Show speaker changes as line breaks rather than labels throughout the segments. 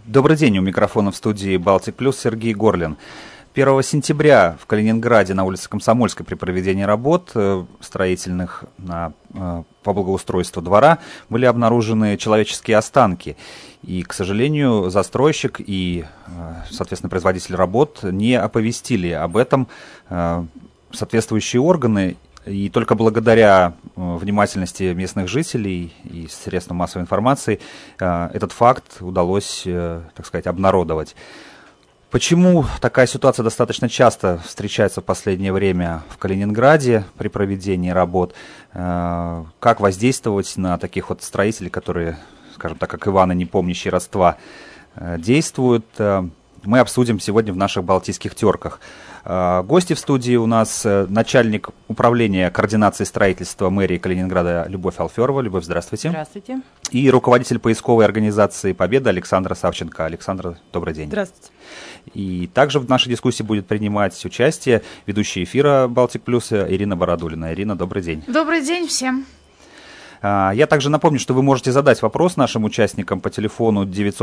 Добрый день, у микрофона в студии «Балтик Плюс» Сергей Горлин. 1 сентября в Калининграде на улице Комсомольской при проведении работ строительных по благоустройству двора были обнаружены человеческие останки. И, к сожалению, застройщик и, соответственно, производитель работ не оповестили об этом соответствующие органы. И только благодаря внимательности местных жителей и средств массовой информации этот факт удалось, так сказать, обнародовать. Почему такая ситуация достаточно часто встречается в последнее время в Калининграде при проведении работ? Как воздействовать на таких вот строителей, которые, скажем так, как Иваны, не помнящие родства, действуют? Мы обсудим сегодня в наших «Балтийских терках». Гости в студии у нас начальник управления координации строительства мэрии Калининграда Любовь Алферова. Любовь, здравствуйте.
Здравствуйте.
И руководитель поисковой организации «Победа» Александра Савченко. Александра, добрый день.
Здравствуйте.
И также в нашей дискуссии будет принимать участие ведущая эфира «Балтик Плюс» Ирина Бородулина. Ирина, добрый день.
Добрый день всем.
Я также напомню, что вы можете задать вопрос нашим участникам по телефону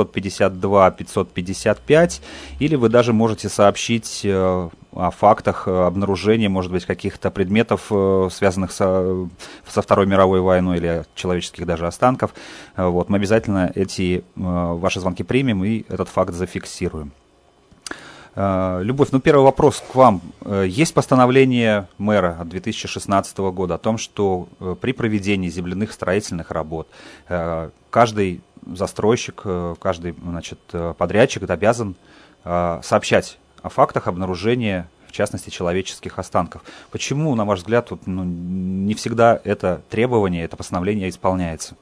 952-555, или вы даже можете сообщить о фактах обнаружения, может быть, каких-то предметов, связанных со Второй мировой войной или человеческих даже останков. Вот, мы обязательно эти ваши звонки примем и этот факт зафиксируем. Любовь, первый вопрос к вам. Есть постановление мэра от 2016 года о том, что при проведении земляных строительных работ каждый застройщик, каждый, подрядчик обязан сообщать о фактах обнаружения, в частности, человеческих останков. Почему, на ваш взгляд, не всегда это требование, это постановление исполняется?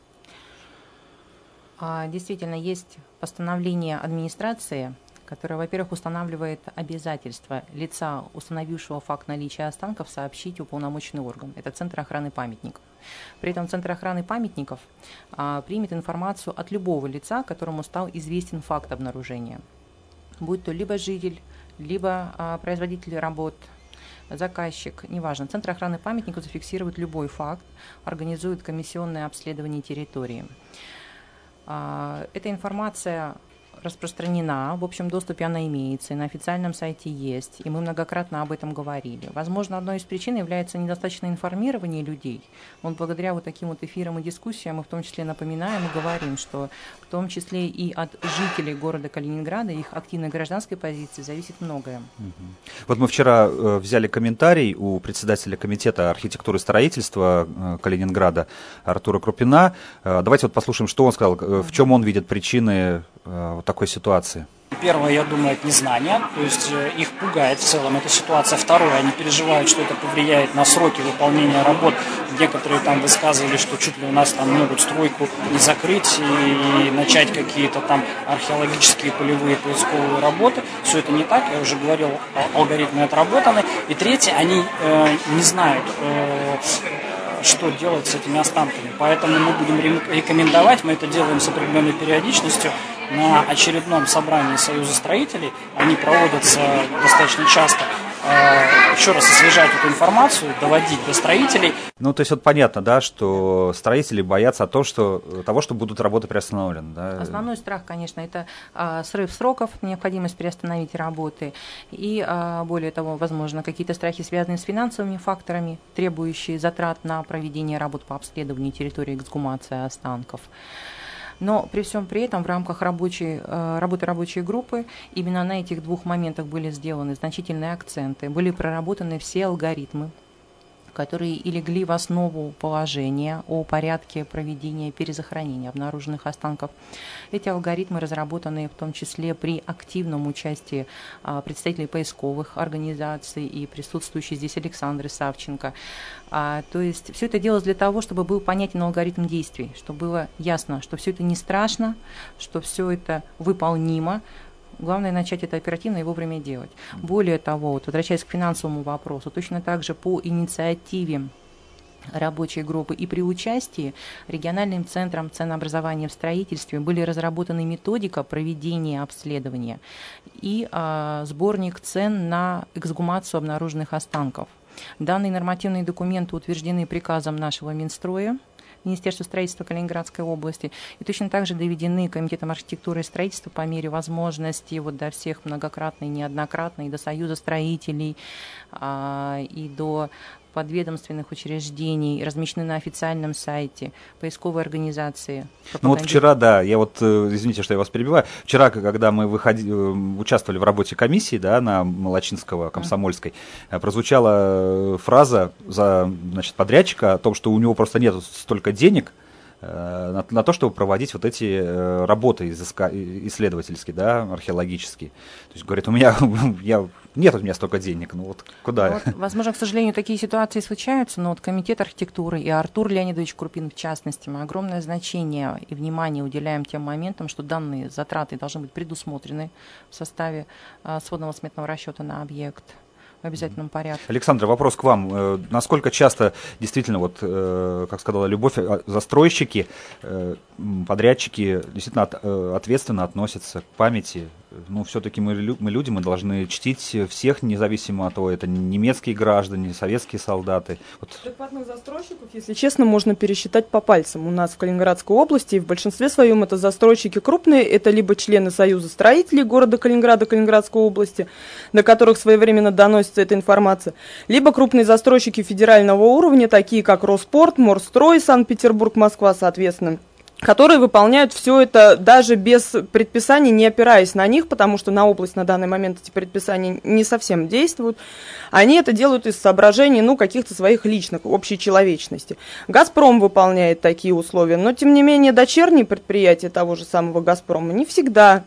Действительно, есть постановление администрации, которая, во-первых, устанавливает обязательство лица, установившего факт наличия останков, сообщить уполномоченный орган. Это Центр охраны памятников. При этом Центр охраны памятников примет информацию от любого лица, которому стал известен факт обнаружения. Будь то либо житель, либо производитель работ, заказчик, неважно. Центр охраны памятников зафиксирует любой факт, организует комиссионное обследование территории. Эта информация распространена, в общем доступе она имеется, и на официальном сайте есть, и мы многократно об этом говорили. Возможно, одной из причин является недостаточное информирование людей. Благодаря таким эфирам и дискуссиям мы в том числе напоминаем и говорим, что в том числе и от жителей города Калининграда, их активной гражданской позиции зависит многое.
Мы вчера взяли комментарий у председателя комитета архитектуры и строительства Калининграда Артура Крупина. Давайте послушаем, что он сказал, в чем он видит причины такой ситуации.
Первое, я думаю, это незнание, то есть их пугает в целом эта ситуация. Второе, они переживают, что это повлияет на сроки выполнения работ. Некоторые там высказывали, что чуть ли у нас там могут стройку не закрыть и начать какие-то там археологические полевые поисковые работы. Все это не так, я уже говорил, алгоритмы отработаны. И третье, они не знают, что делать с этими останками. Поэтому мы будем рекомендовать, мы это делаем с определенной периодичностью, на очередном собрании Союза строителей, они проводятся достаточно часто, еще раз освежать эту информацию, доводить до строителей.
То есть понятно, да, что строители боятся того, что будут работы приостановлены. Да?
Основной страх, конечно, это срыв сроков, необходимость приостановить работы, и более того, возможно, какие-то страхи, связанные с финансовыми факторами, требующие затрат на проведение работ по обследованию территории эксгумации останков. Но при всем при этом в рамках работы рабочей группы именно на этих двух моментах были сделаны значительные акценты, были проработаны все алгоритмы, которые и легли в основу положения о порядке проведения перезахоронения обнаруженных останков. Эти алгоритмы разработаны в том числе при активном участии представителей поисковых организаций и присутствующей здесь Александры Савченко. То есть все это делалось для того, чтобы был понятен алгоритм действий, чтобы было ясно, что все это не страшно, что все это выполнимо. Главное начать это оперативно и вовремя делать. Более того, возвращаясь к финансовому вопросу, точно так же по инициативе рабочей группы и при участии региональным центром ценообразования в строительстве были разработаны методика проведения обследования и сборник цен на эксгумацию обнаруженных останков. Данные нормативные документы утверждены приказом нашего Минстроя Министерства строительства Калининградской области. И точно так же доведены Комитетом архитектуры и строительства по мере возможности вот до всех многократно и неоднократно, и до Союза строителей, и до подведомственных учреждений, размещены на официальном сайте поисковой организации.
Ну вот вчера, да, я вот, извините, что я вас перебиваю, вчера, когда мы участвовали в работе комиссии, да, на Молочинского, Комсомольской, прозвучала фраза значит, подрядчика о том, что у него просто нет столько денег на то, чтобы проводить вот эти работы исследовательские, да, археологические. То есть, говорит, нет у меня столько денег, ну вот куда?
Вот, возможно, к сожалению, такие ситуации случаются, но вот Комитет архитектуры и Артур Леонидович Крупин, в частности, мы огромное значение и внимание уделяем тем моментам, что данные затраты должны быть предусмотрены в составе сводного сметного расчета на объект в обязательном порядке.
Александра, вопрос к вам. Насколько часто действительно, вот, как сказала Любовь, застройщики, подрядчики действительно ответственно относятся к памяти? Ну, все-таки мы люди, мы должны чтить всех, независимо от того, это немецкие граждане, советские солдаты. Вот.
Адекватных застройщиков, если честно, можно пересчитать по пальцам. У нас в Калининградской области, и в большинстве своем это застройщики крупные, это либо члены Союза строителей города Калининграда, Калининградской области, до которых своевременно доносится эта информация, либо крупные застройщики федерального уровня, такие как Роспорт, Морстрой, Санкт-Петербург, Москва, соответственно, которые выполняют все это даже без предписаний, не опираясь на них, потому что на область на данный момент эти предписания не совсем действуют. Они это делают из соображений, каких-то своих личных, общей человечности. «Газпром» выполняет такие условия, но, тем не менее, дочерние предприятия того же самого «Газпрома» не всегда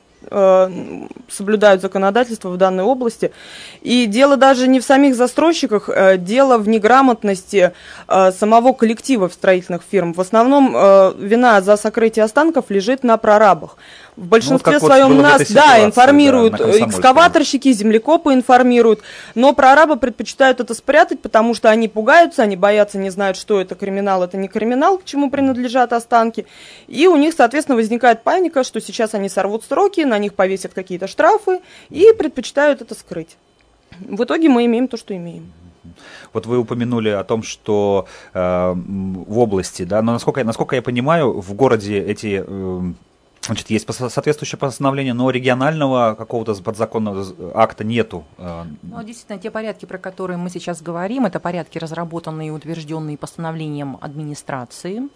соблюдают законодательство в данной области. И дело даже не в самих застройщиках, дело в неграмотности самого коллектива строительных фирм. В основном вина за сокрытие останков лежит на прорабах. В большинстве своем нас, информируют, экскаваторщики, землекопы информируют, но прорабы предпочитают это спрятать, потому что они пугаются, они боятся, не знают, что это криминал, это не криминал, к чему принадлежат останки. И у них, соответственно, возникает паника, что сейчас они сорвут сроки, на них повесят какие-то штрафы и предпочитают это скрыть. В итоге мы имеем то, что имеем.
Вот вы упомянули о том, что в области, да, но насколько я понимаю, в городе эти... Значит, есть соответствующее постановление, но регионального какого-то подзаконного акта нету.
Ну, действительно, те порядки, про которые мы сейчас говорим, это порядки, разработанные и утвержденные постановлением администрации,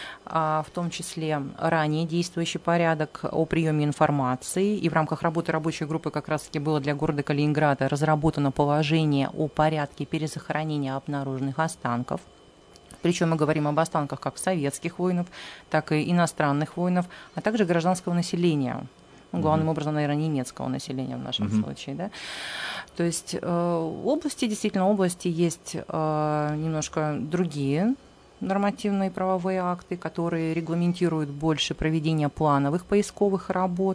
в том числе ранее действующий порядок о приеме информации. И в рамках работы рабочей группы как раз-таки было для города Калининграда разработано положение о порядке перезахоронения обнаруженных останков. Причем мы говорим об останках как советских воинов, так и иностранных воинов, а также гражданского населения. Главным образом, наверное, немецкого населения в нашем случае. Да? То есть области есть немножко другие нормативные правовые акты, которые регламентируют больше проведение плановых поисковых работ.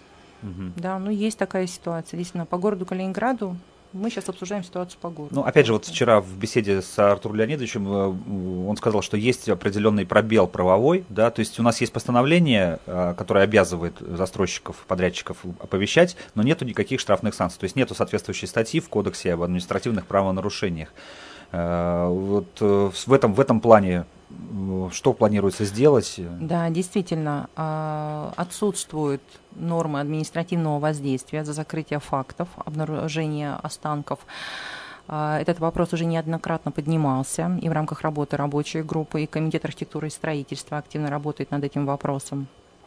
Да, есть такая ситуация. Действительно, по городу Калининграду мы сейчас обсуждаем ситуацию по городу.
Ну, опять же, вот вчера в беседе с Артуром Леонидовичем он сказал, что есть определенный пробел правовой, да, то есть у нас есть постановление, которое обязывает застройщиков, подрядчиков оповещать, но нету никаких штрафных санкций, то есть нету соответствующей статьи в Кодексе об административных правонарушениях. Вот в этом плане что планируется сделать? Да,
действительно, отсутствуют нормы административного воздействия за закрытие фактов обнаружения останков. Этот вопрос уже неоднократно поднимался, и в рамках работы рабочей группы, и Комитет архитектуры и строительства активно работает над этим вопросом.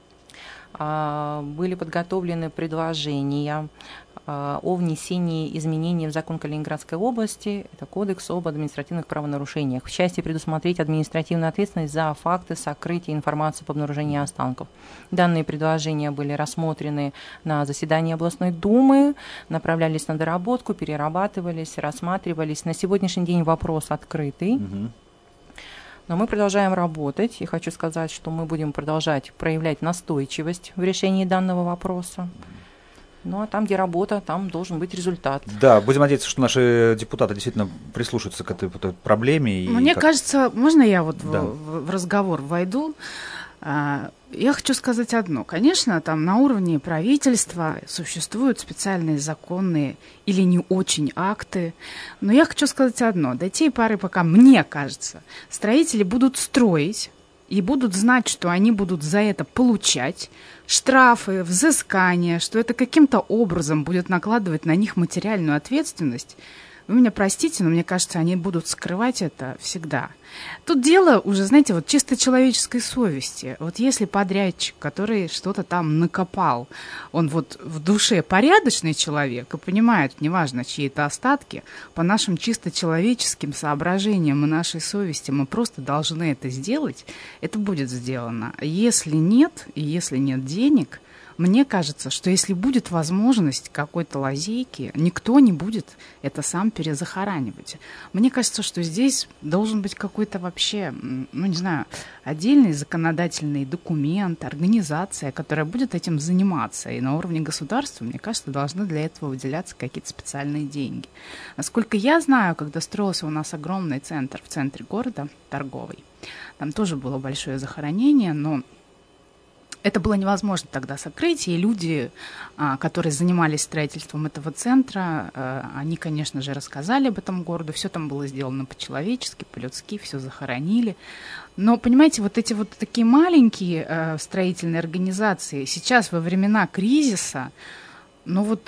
Были подготовлены предложения о внесении изменений в закон Калининградской области, это Кодекс об административных правонарушениях, в части предусмотреть административную ответственность за факты сокрытия информации по обнаружению останков. Данные предложения были рассмотрены на заседании областной думы, направлялись на доработку, перерабатывались, рассматривались. На сегодняшний день вопрос открытый. Но мы продолжаем работать, и хочу сказать, что мы будем продолжать проявлять настойчивость в решении данного вопроса. Ну, а там, где работа, там должен быть результат.
Да, будем надеяться, что наши депутаты действительно прислушаются к этой проблеме.
Мне кажется, можно я в разговор войду? Я хочу сказать одно. Конечно, там на уровне правительства существуют специальные законные или не очень акты, но я хочу сказать одно. До те поры, пока, мне кажется, строители будут строить, и будут знать, что они будут за это получать штрафы, взыскания, что это каким-то образом будет накладывать на них материальную ответственность, вы меня простите, но мне кажется, они будут скрывать это всегда. Тут дело уже, знаете, вот чисто человеческой совести. Вот если подрядчик, который что-то там накопал, он вот в душе порядочный человек и понимает, неважно, чьи это остатки, по нашим чисто человеческим соображениям и нашей совести мы просто должны это сделать, это будет сделано. Если нет, и если нет денег, мне кажется, что если будет возможность какой-то лазейки, никто не будет это сам перезахоранивать. Мне кажется, что здесь должен быть какой-то вообще, ну не знаю, отдельный законодательный документ, организация, которая будет этим заниматься. И на уровне государства, мне кажется, должны для этого выделяться какие-то специальные деньги. Насколько я знаю, когда строился у нас огромный центр в центре города, торговый, там тоже было большое захоронение, но это было невозможно тогда сокрыть, и люди, которые занимались строительством этого центра, они, конечно же, рассказали об этом городу, все там было сделано по-человечески, по-людски, все захоронили. Но, понимаете, вот эти вот такие маленькие строительные организации сейчас во времена кризиса, ну вот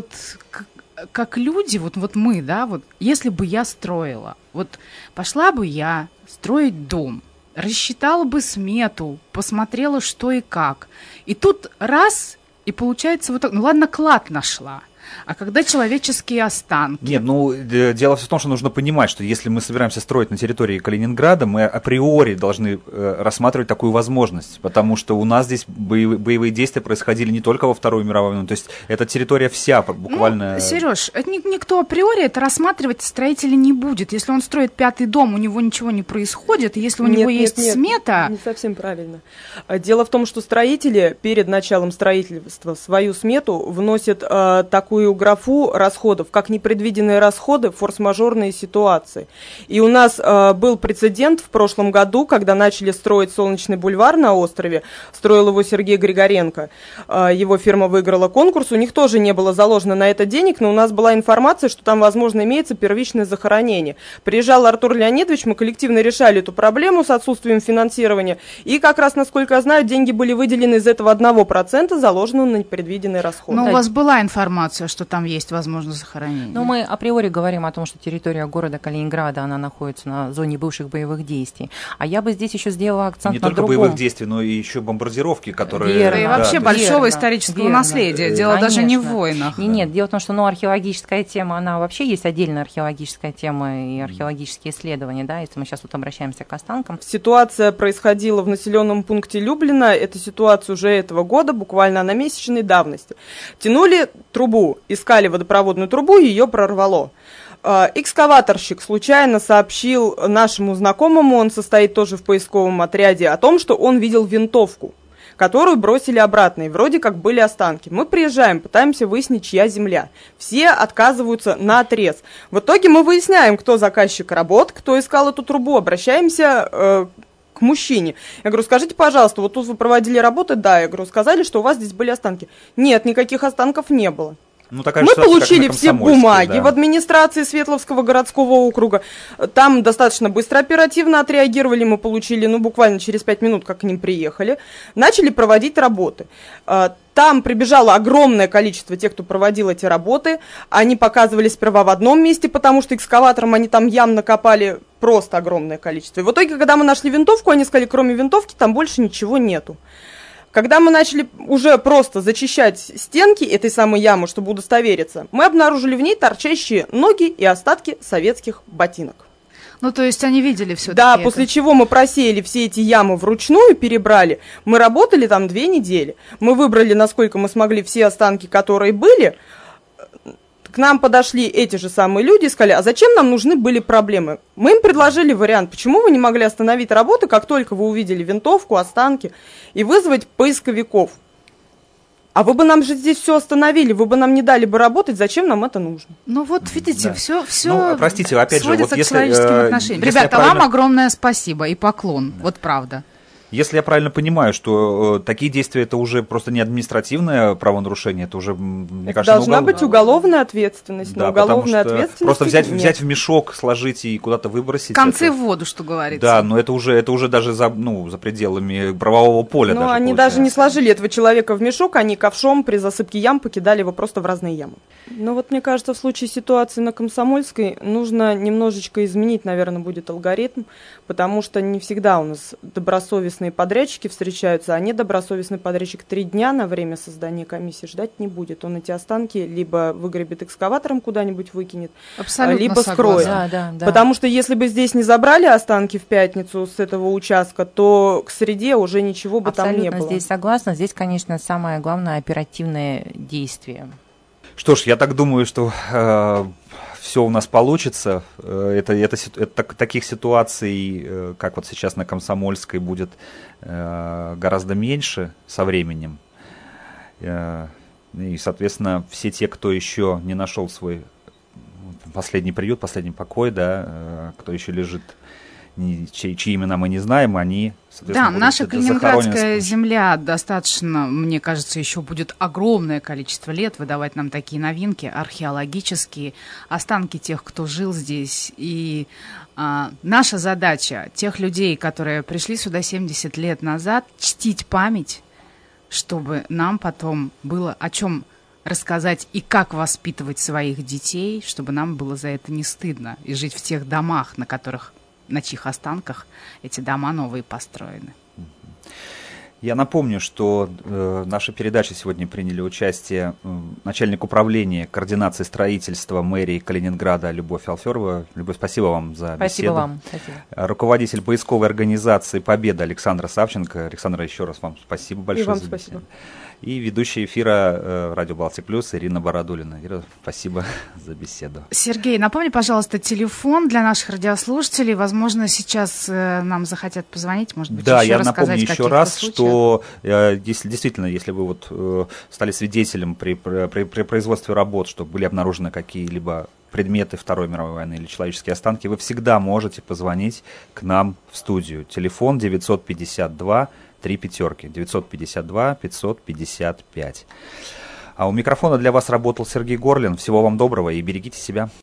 как люди, вот мы, да, вот если бы я строила, вот пошла бы я строить дом, рассчитала бы смету, посмотрела, что и как. И тут раз, и получается вот так, ну ладно, клад нашла. А когда человеческие останки?
Нет, ну, дело все в том, что нужно понимать, что если мы собираемся строить на территории Калининграда, мы априори должны рассматривать такую возможность, потому что у нас здесь боевые действия происходили не только во Вторую мировую войну, то есть эта территория вся буквально...
Ну, Сереж, никто априори это рассматривать строителя не будет. Если он строит 5-й дом, у него ничего не происходит, и если у него есть смета...
Не совсем правильно. Дело в том, что строители перед началом строительства свою смету вносят такую графу расходов, как непредвиденные расходы, форс-мажорные ситуации. И у нас был прецедент в прошлом году, когда начали строить Солнечный бульвар на острове, строил его Сергей Григоренко, его фирма выиграла конкурс, у них тоже не было заложено на это денег, но у нас была информация, что там, возможно, имеется первичное захоронение. Приезжал Артур Леонидович, мы коллективно решали эту проблему с отсутствием финансирования, и как раз, насколько я знаю, деньги были выделены из этого 1%, заложенного на непредвиденные расходы.
Но у вас была информация, что там есть возможность захоронения?
Но мы априори говорим о том, что территория города Калининграда, она находится на зоне бывших боевых действий. А я бы здесь еще сделала акцент
не
на другом.
Не только боевых действий, но и еще бомбардировки, которые...
Верно.
И вообще большого исторического наследия. Дело
Конечно.
Даже не в войнах.
Нет, дело в том, что археологическая тема, она вообще есть отдельная археологическая тема и археологические исследования, да, если мы сейчас вот обращаемся к останкам.
Ситуация происходила в населенном пункте Люблино, это ситуация уже этого года, буквально на месячной давности. Тянули трубу, искали водопроводную трубу, ее прорвало. Экскаваторщик случайно сообщил нашему знакомому, он состоит тоже в поисковом отряде, о том, что он видел винтовку, которую бросили обратно, и вроде как были останки. Мы приезжаем, пытаемся выяснить, чья земля. Все отказываются наотрез. В итоге мы выясняем, кто заказчик работ, кто искал эту трубу, обращаемся к мужчине. Я говорю, скажите, пожалуйста, вот тут вы проводили работы? Да. Я говорю, сказали, что у вас здесь были останки. Нет, никаких останков не было.
Ну, такая
мы получили все бумаги,
да,
в администрации Светловского городского округа. Там достаточно быстро, оперативно отреагировали. Мы получили, буквально через 5 минут, как к ним приехали. Начали проводить работы. Там прибежало огромное количество тех, кто проводил эти работы. Они показывали сперва в одном месте, потому что экскаватором они там ям накопали просто огромное количество. И в итоге, когда мы нашли винтовку, они сказали, кроме винтовки там больше ничего нету. Когда мы начали уже просто зачищать стенки этой самой ямы, чтобы удостовериться, мы обнаружили в ней торчащие ноги и остатки советских ботинок.
Ну, то есть они видели все-таки
Да,
это.
После чего мы просеяли все эти ямы вручную, перебрали. Мы работали там 2 недели. Мы выбрали, насколько мы смогли, все останки, которые были. К нам подошли эти же самые люди и сказали, а зачем нам нужны были проблемы? Мы им предложили вариант, почему вы не могли остановить работу, как только вы увидели винтовку, останки, и вызвать поисковиков. А вы бы нам же здесь все остановили, вы бы нам не дали бы работать, зачем нам это нужно?
Ну вот, видите,
да.
все
простите, опять же,
сводится
вот
к человеческим отношениям. Ребята, вам огромное спасибо и поклон, вот правда.
Если я правильно понимаю, что такие действия это уже просто не административное правонарушение, это уже, мне кажется,
должна быть уголовная ответственность.
Да,
на уголовную ответственность
просто взять в мешок, сложить и куда-то выбросить.
Концы в воду, что говорится.
Да, но это уже даже за пределами правового поля.
Но они даже не сложили этого человека в мешок, они ковшом при засыпке ям покидали его просто в разные ямы. Но вот мне кажется, в случае ситуации на Комсомольской нужно немножечко изменить, наверное, будет алгоритм, потому что не всегда у нас добросовестные подрядчики встречаются, а недобросовестный подрядчик 3 дня на время создания комиссии ждать не будет. Он эти останки либо выгребет экскаватором куда-нибудь выкинет,
абсолютно
либо скроет.
Да.
Потому что если бы здесь не забрали останки в пятницу с этого участка, то к среде уже ничего бы там не было.
Абсолютно здесь согласна. Здесь, конечно, самое главное оперативное действие.
Что ж, я так думаю, что все у нас получится. Таких ситуаций, как вот сейчас на Комсомольской, будет гораздо меньше со временем. И, соответственно, все те, кто еще не нашел свой последний приют, последний покой, да, кто еще лежит, чьи имена мы не знаем, они,
да, наша Калининградская земля достаточно, мне кажется, еще будет огромное количество лет выдавать нам такие новинки археологические, останки тех, кто жил здесь. И наша задача тех людей, которые пришли сюда 70 лет назад, чтить память, чтобы нам потом было о чем рассказать и как воспитывать своих детей, чтобы нам было за это не стыдно, и жить в тех домах, на чьих останках эти дома новые построены.
Я напомню, что в нашей передаче сегодня приняли участие начальник управления координации строительства мэрии Калининграда Любовь Алферова. Любовь, спасибо вам за беседу.
Спасибо вам. Спасибо.
Руководитель поисковой организации «Победа» Александра Савченко. Александра, еще раз вам спасибо большое.
И вам спасибо.
И ведущая эфира «Радио Балтик Плюс» Ирина Бородулина. Ира, спасибо за беседу.
Сергей, напомни, пожалуйста, телефон для наших радиослушателей. Возможно, сейчас нам захотят позвонить, может быть,
да,
еще
я
рассказать
напомню еще раз,
случаях.
что если вы вот стали свидетелем при производстве работ, что были обнаружены какие-либо предметы Второй мировой войны или человеческие останки, вы всегда можете позвонить к нам в студию. Телефон 952 35 952 555. А у микрофона для вас работал Сергей Горлин. Всего вам доброго и берегите себя.